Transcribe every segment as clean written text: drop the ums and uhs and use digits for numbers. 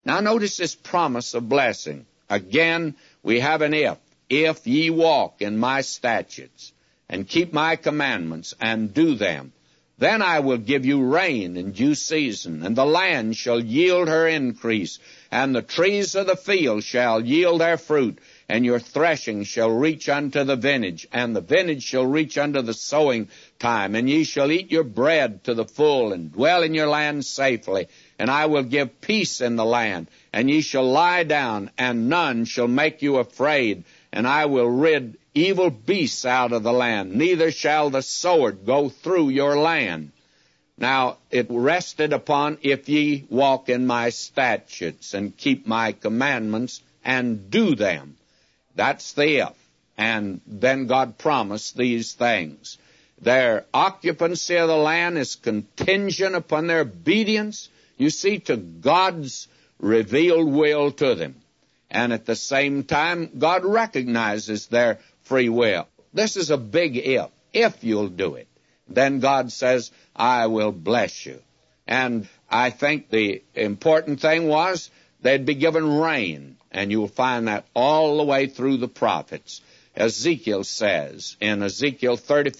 Now notice this promise of blessing. Again, we have an if. If ye walk in my statutes, and keep my commandments, and do them, then I will give you rain in due season, and the land shall yield her increase, and the trees of the field shall yield their fruit, and your threshing shall reach unto the vintage, and the vintage shall reach unto the sowing time, and ye shall eat your bread to the full, and dwell in your land safely. And I will give peace in the land, and ye shall lie down, and none shall make you afraid, and I will rid evil beasts out of the land, neither shall the sword go through your land. Now, it rested upon, if ye walk in my statutes, and keep my commandments, and do them. That's the if. And then God promised these things. Their occupancy of the land is contingent upon their obedience, you see, to God's revealed will to them. And at the same time, God recognizes their free will. This is a big if. If you'll do it, then God says, I will bless you. And I think the important thing was they'd be given rain. And you'll find that all the way through the prophets. Ezekiel says in Ezekiel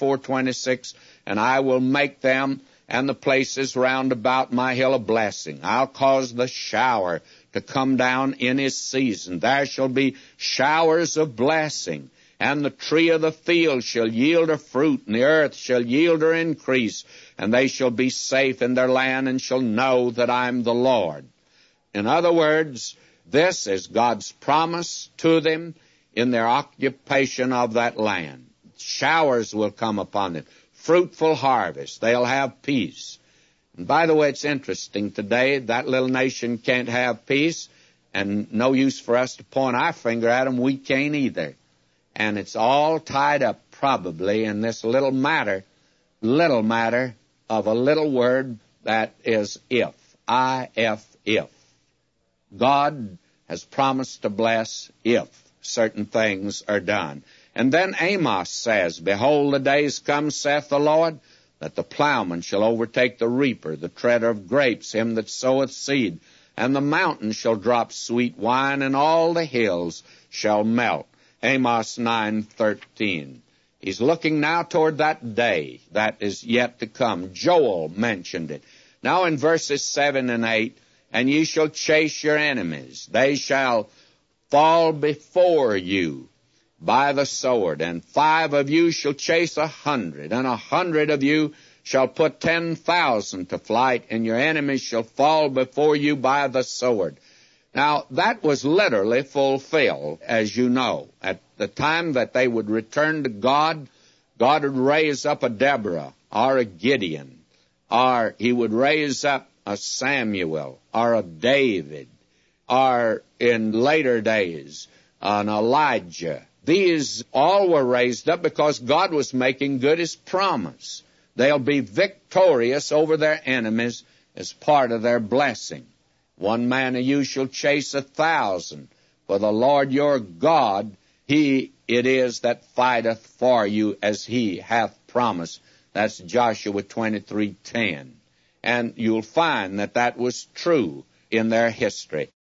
34:26, and I will make them and the places round about my hill a blessing. I'll cause the shower to come down in his season. There shall be showers of blessing, and the tree of the field shall yield her fruit, and the earth shall yield her increase, and they shall be safe in their land, and shall know that I'm the Lord. In other words, this is God's promise to them in their occupation of that land. Showers will come upon them. Fruitful harvest. They'll have peace. And by the way, it's interesting today, that little nation can't have peace, and no use for us to point our finger at them. We can't either. And it's all tied up probably in this little matter of a little word that is if. I-F-if. God has promised to bless if certain things are done. And then Amos says, behold, the days come, saith the Lord, that the plowman shall overtake the reaper, the treader of grapes, him that soweth seed, and the mountains shall drop sweet wine, and all the hills shall melt. Amos 9:13. He's looking now toward that day that is yet to come. Joel mentioned it. Now in verses 7 and 8, and ye shall chase your enemies. They shall fall before you by the sword, and 5 of you shall chase 100, and 100 of you shall put 10,000 to flight, and your enemies shall fall before you by the sword. Now, that was literally fulfilled, as you know. At the time that they would return to God, God would raise up a Deborah or a Gideon, or he would raise up a Samuel or a David, or in later days, an Elijah. These all were raised up because God was making good his promise. They'll be victorious over their enemies as part of their blessing. 1 man of you shall chase 1,000. For the Lord your God, he it is that fighteth for you as he hath promised. That's Joshua 23:10. And you'll find that that was true in their history.